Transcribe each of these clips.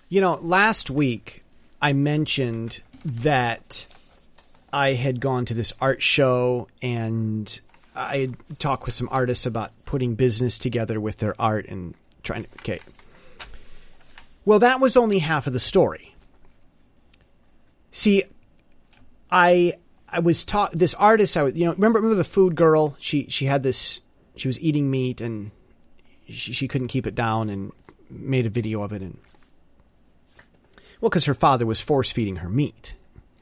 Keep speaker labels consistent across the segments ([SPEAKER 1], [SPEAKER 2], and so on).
[SPEAKER 1] Last week I mentioned that I had gone to this art show and I had talked with some artists about putting business together with their art and trying to... Okay. Well, that was only half of the story. See, I was taught this artist. Remember the food girl? She had this. She was eating meat and she couldn't keep it down and made a video of it. And because her father was force feeding her meat.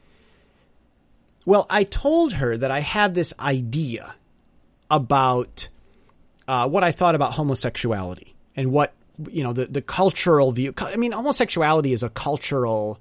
[SPEAKER 1] Well, I told her that I had this idea about what I thought about homosexuality and what the cultural view. I mean, homosexuality is a cultural.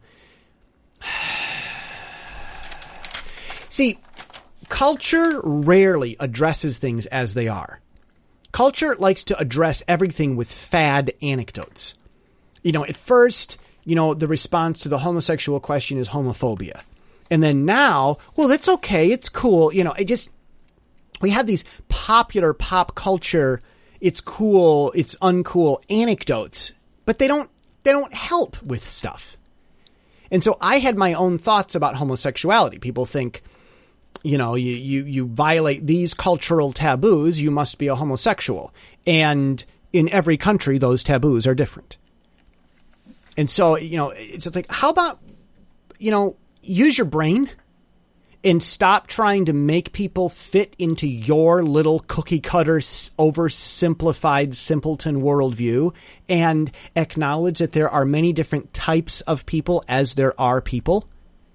[SPEAKER 1] See, culture rarely addresses things as they are. Culture likes to address everything with fad anecdotes. At first, the response to the homosexual question is homophobia. And then now, well, it's okay. It's cool. We have these popular pop culture, it's cool, it's uncool anecdotes, but they don't help with stuff. And so I had my own thoughts about homosexuality. People think, you violate these cultural taboos, you must be a homosexual. And in every country, those taboos are different. And so, it's just like, how about, use your brain and stop trying to make people fit into your little cookie cutter, oversimplified simpleton worldview and acknowledge that there are many different types of people as there are people.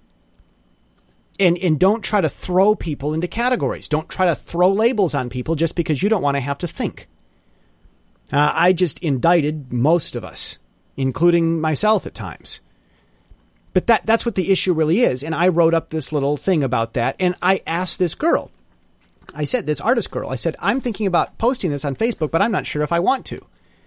[SPEAKER 1] And don't try to throw people into categories. Don't try to throw labels on people just because you don't want to have to think. I just indicted most of us, including myself at times. But that's what the issue really is. And I wrote up this little thing about that. And I asked this girl, this artist girl, I said, I'm thinking about posting this on Facebook, but I'm not sure if I want to.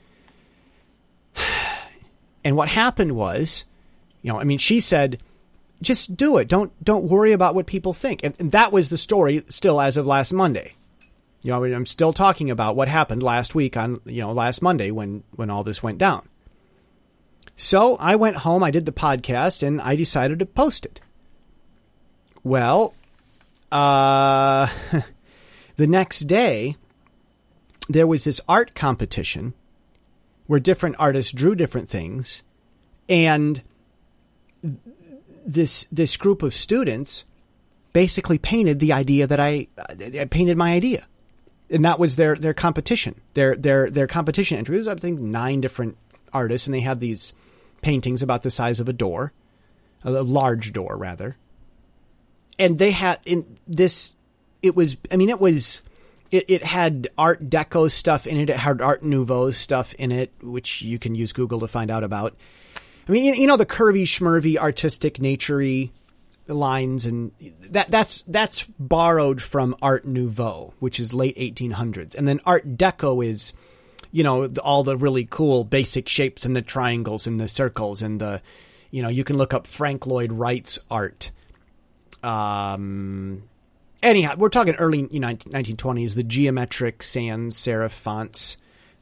[SPEAKER 1] And what happened was, she said, just do it. Don't worry about what people think. And that was the story still as of last Monday. I'm still talking about what happened last week on, last Monday when all this went down. So I went home, I did the podcast, and I decided to post it. Well, the next day, there was this art competition where different artists drew different things, and this group of students basically painted the idea that I painted my idea. And that was their competition. Their competition entry was, I think, 9 different artists, and they had these paintings about the size of a door, a large door rather. And they had it had Art Deco stuff in it. It had Art Nouveau stuff in it, which you can use Google to find out about. I mean, the curvy, schmurvy, artistic, naturey lines, and that's borrowed from Art Nouveau, which is late 1800s. And then Art Deco is, all the really cool basic shapes and the triangles and the circles and the, you can look up Frank Lloyd Wright's art. Anyhow, we're talking early 1920s, the geometric sans serif fonts,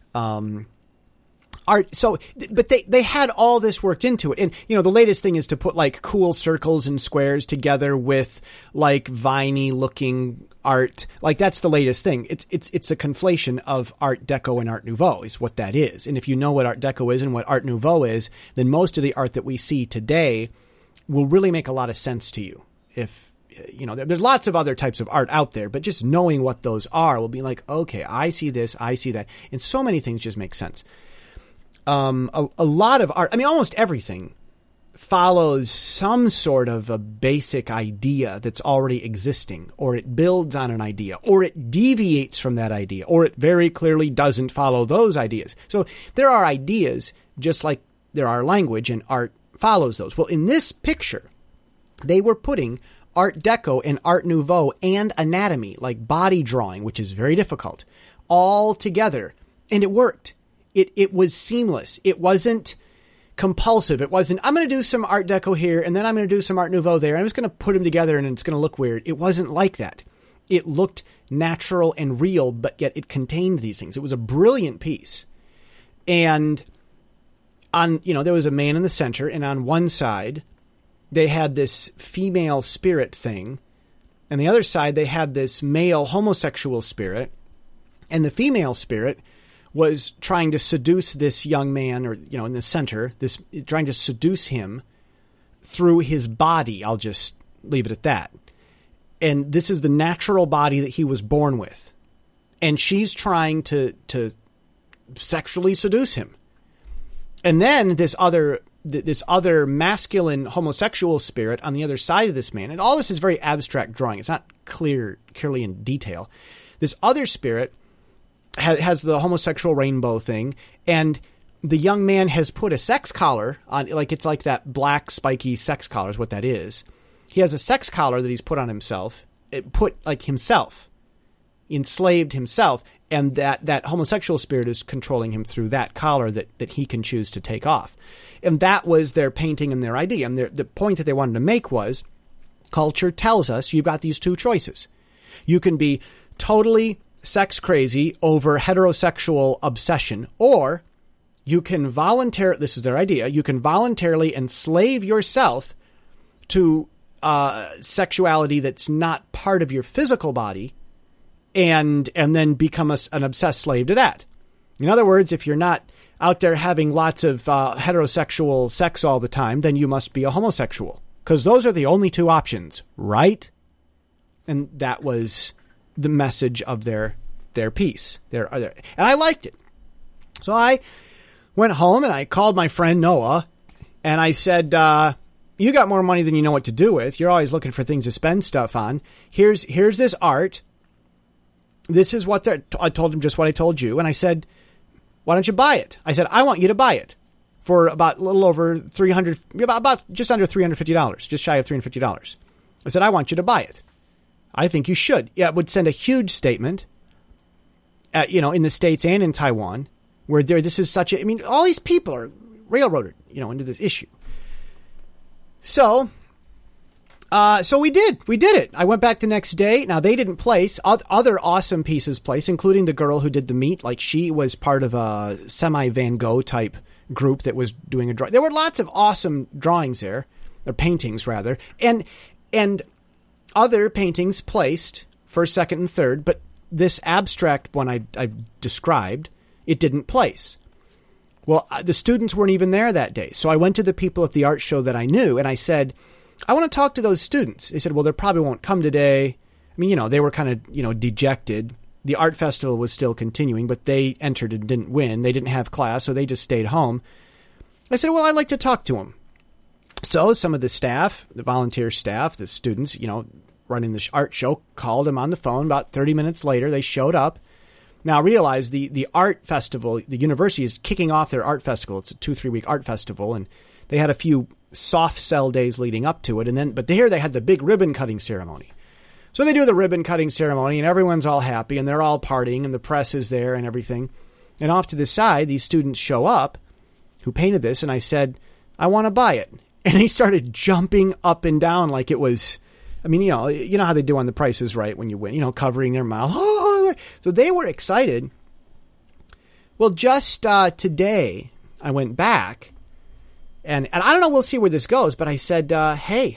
[SPEAKER 1] art. So, but they had all this worked into it. And, the latest thing is to put like cool circles and squares together with like viney looking art. Like that's the latest thing. It's a conflation of Art Deco and Art Nouveau is what that is. And if you know what Art Deco is and what Art Nouveau is, then most of the art that we see today will really make a lot of sense to you. If, there's lots of other types of art out there, but just knowing what those are will be like, okay, I see this, I see that. And so many things just make sense. A lot of art, almost everything follows some sort of a basic idea that's already existing, or it builds on an idea, or it deviates from that idea, or it very clearly doesn't follow those ideas. So there are ideas just like there are language, and art follows those. Well, in this picture, they were putting Art Deco and Art Nouveau and anatomy, like body drawing, which is very difficult, all together, and it worked. It was seamless. It wasn't compulsive. It wasn't, I'm going to do some Art Deco here, and then I'm going to do some Art Nouveau there, and I'm just going to put them together, and it's going to look weird. It wasn't like that. It looked natural and real, but yet it contained these things. It was a brilliant piece. And there was a man in the center, and on one side they had this female spirit thing, and the other side they had this male homosexual spirit, and the female spirit was trying to seduce this young man, or, in the center, trying to seduce him through his body. I'll just leave it at that. And this is the natural body that he was born with. And she's trying to sexually seduce him. And then this other masculine homosexual spirit on the other side of this man, and all this is very abstract drawing. It's not clearly in detail. This other spirit has the homosexual rainbow thing, and the young man has put a sex collar on, it's like that black spiky sex collar is what that is. He has a sex collar that he's put on himself, enslaved himself, and that homosexual spirit is controlling him through that collar that he can choose to take off. And that was their painting and their idea. And the point that they wanted to make was, culture tells us you've got these two choices. You can be totally sex crazy over heterosexual obsession, or you can this is their idea, you can voluntarily enslave yourself to sexuality that's not part of your physical body, and then become an obsessed slave to that. In other words, if you're not out there having lots of heterosexual sex all the time, then you must be a homosexual, because those are the only two options, right? And that was the message of their piece. And I liked it. So I went home and I called my friend Noah, and I said, you got more money than you know what to do with. You're always looking for things to spend stuff on. Here's this art. This is what I told him, just what I told you. And I said, why don't you buy it? I said, I want you to buy it for about a little over about just under $350, just shy of $350. I said, I want you to buy it. I think you should. Yeah, it would send a huge statement, in the States and in Taiwan, where this is such all these people are railroaded, into this issue. So we did it. I went back the next day. Now, they didn't place. Other awesome pieces placed, including the girl who did the meat. Like, she was part of a semi-Van Gogh type group that was doing a drawing. There were lots of awesome drawings there, or paintings rather, and other paintings placed first, second, and third. But this abstract one I described, it didn't place. Well, the students weren't even there that day. So I went to the people at the art show that I knew, and I said, I want to talk to those students. They said, well, they probably won't come today. They were kind of, dejected. The art festival was still continuing, but they entered and didn't win. They didn't have class, so they just stayed home. I said, well, I'd like to talk to them. So some of the staff, the volunteer staff, the students, running the art show, called them on the phone. About 30 minutes later, they showed up. Now, realize the art festival, the university is kicking off their art festival. It's a 2-3 week art festival, and they had a few soft sell days leading up to it. But here they had the big ribbon cutting ceremony. So they do the ribbon cutting ceremony, and everyone's all happy, and they're all partying, and the press is there and everything. And off to the side, these students show up who painted this, and I said, I want to buy it. And he started jumping up and down like it was, you know how they do on The Price is Right when you win, covering their mouth. So they were excited. Well, just today, I went back, and I don't know, we'll see where this goes, but I said, hey,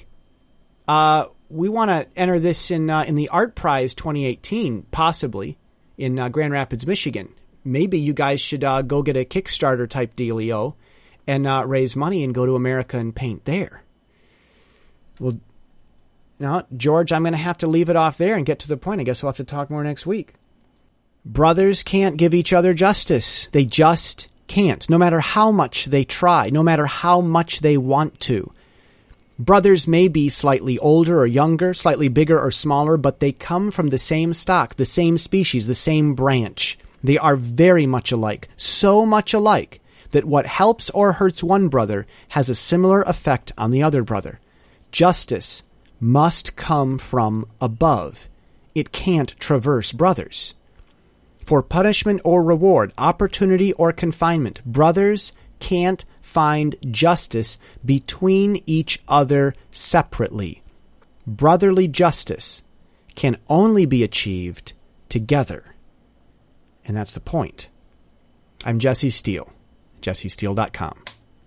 [SPEAKER 1] we want to enter this in the Art Prize 2018, possibly, in Grand Rapids, Michigan. Maybe you guys should go get a Kickstarter type dealio and raise money and go to America and paint there. Well, now, George, I'm going to have to leave it off there and get to the point. I guess we'll have to talk more next week. Brothers can't give each other justice. They just can't, no matter how much they try, no matter how much they want to. Brothers may be slightly older or younger, slightly bigger or smaller, but they come from the same stock, the same species, the same branch. They are very much alike, so much alike that what helps or hurts one brother has a similar effect on the other brother. Justice must come from above. It can't traverse brothers. For punishment or reward, opportunity or confinement, brothers can't find justice between each other separately. Brotherly justice can only be achieved together. And that's the point. I'm Jesse Steele, jessesteele.com.